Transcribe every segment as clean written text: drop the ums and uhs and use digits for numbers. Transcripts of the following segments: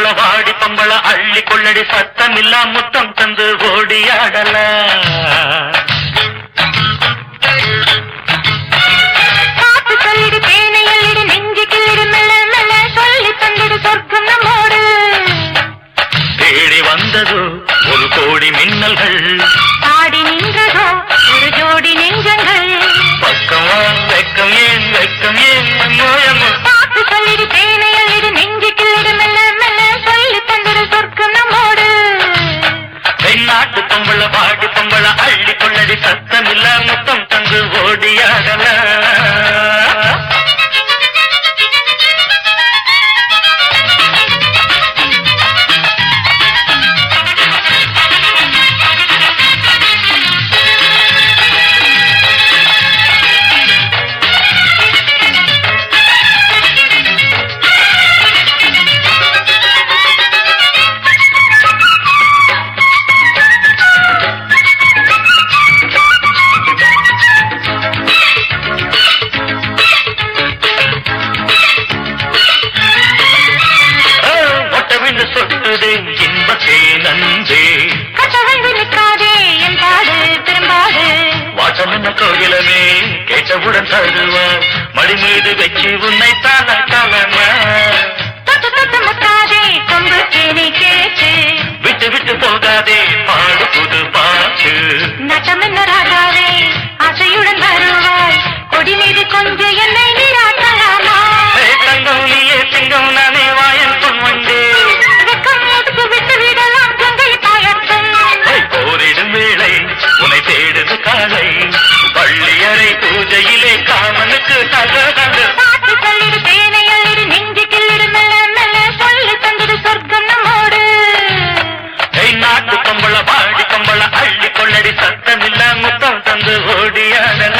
பொம்பள வாடி பொம்பள அள்ளி கொள்ளடி சத்தமில்லா முத்தம் தந்து ஓடியாடல காத்து சொல்லிடு தேனை அள்ளிடு நெஞ்சு கிள்ளிடு மெல்ல மெல்ல சொல்லி தந்திடு சொர்க்கம் நம்மோடு தேடி வந்ததோ ஒரு கோடி மின்னல்கள் ஆடி நின்றதோ ஒரு ஜோடி நெஞ்சங்கள் பக்கமா வெக்கம் ஏன் மோயமோ காத்து சொல்லிடு தேனை அள்ளிடு நெஞ்சு கிள்ளிடு மெல்ல மெல்ல சொல்லி தந்திடு சொர்க்கம் நம்மோடு தென்னாட்டு பொம்பள வாடி பொம்பள அள்ளி கொள்ளடி சத்தமில்லா முத்தம் தந்து ஓடியாடல சொட்டுதே இன்பத்தே நன்றே கட்டவந்து நிற்காதே என் பாடு திரும்பாடு வாசம் என்ன கோயிலமே கேட்டவுடன் தருவார் மடி மீது வச்சு உன்னை தாளமா தொட்டு தொட்டு முட்டாதே கொம்பு கேணி கேட்டு விட்டு விட்டு போகாதே பாடு புது பாட்டு நட்டம் என்ன ராஜாவே ஆசையுடன் வருவாய் கொடி மீது கொஞ்சம் என்னை நீராட்டலாமா தங்கம் நீயே சிங்கம் நானே வாயன் பொன்வண்டே வெக்கம் முதுக்கு விட்டு விடலாம் கங்கை பாயட்டும் போரிடும் வேளை உன்னை தேடுது காலை பள்ளியறை பூஜையிலே காமனுக்கு தகவல் காத்து சொல்லிடு தேனை அள்ளிடு நெஞ்சு கிள்ளிடு மெல்ல மெல்ல சொல்லி தந்திடு சொர்க்கம் நம்மோடு நாட்டு பொம்பள பாடி பொம்பள அள்ளி கொள்ளடி சத்தமில்ல முத்தம் தந்து ஓடியாடல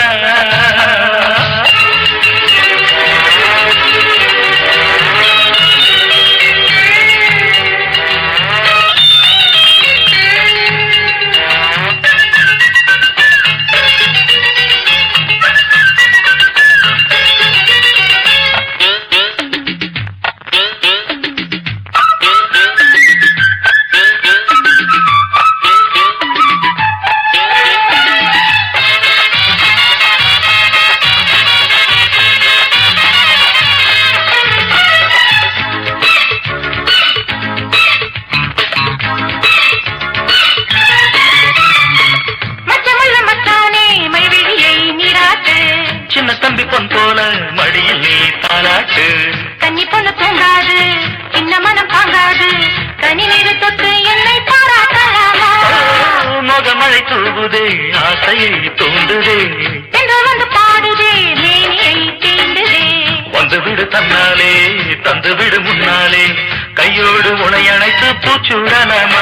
சின்ன தம்பி பொன் போல மடியில் நீ தாலாட்டு கன்னி பொண்ணு தூங்காது சின்ன மனம் தாங்காது கனி நீரு தொட்டு என்னை பாராட்டலாமா மொகமழை தூவுதே ஆசையை தூண்டுதே என்று வந்து பாடுதே மேனியை தீண்டுதே வந்து விடு தன்னாலே தந்து விடு முன்னாலே கையோடு உனை அணைத்து பூச்சுடலாமா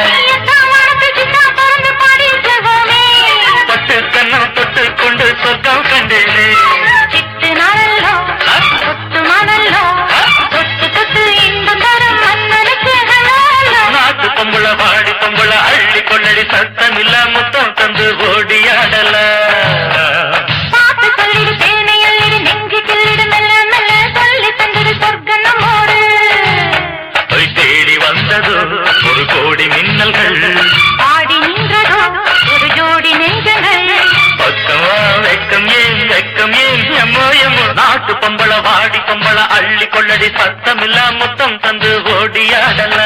பட்டு கண்ணம் தொட்டு கொண்டு சொர்க்கம் கண்டேனே சிட்டு நாளல்லோ சொத்து மணல்லோ தொட்டு தொட்டு இன்பம் தரும் மன்னனுக்கு நாட்டு பொம்பள வாடி பொம்பள அள்ளி கொள்ளடி சத்தமில்ல முத்தம் தந்து ஓடியாடல பாட்டு சொல்லிடு தேனை அள்ளிடு நெஞ்சு கிள்ளிடு மெல்ல மெல்ல சொல்லி தந்திடு சொர்க்கம் நம்மோடு தேடி வந்ததோ ஒரு கோடி மின்னல்கள் ஆடி நின்றதோ ஒரு ஜோடி நெஞ்சங்கள் பக்கமா வெக்கம் ஏன் மோயமோ நாட்டு பொம்பள வாடி பொம்பள அள்ளி கொள்ளடி சத்தமில்லா முத்தம் தந்து ஓடியாடல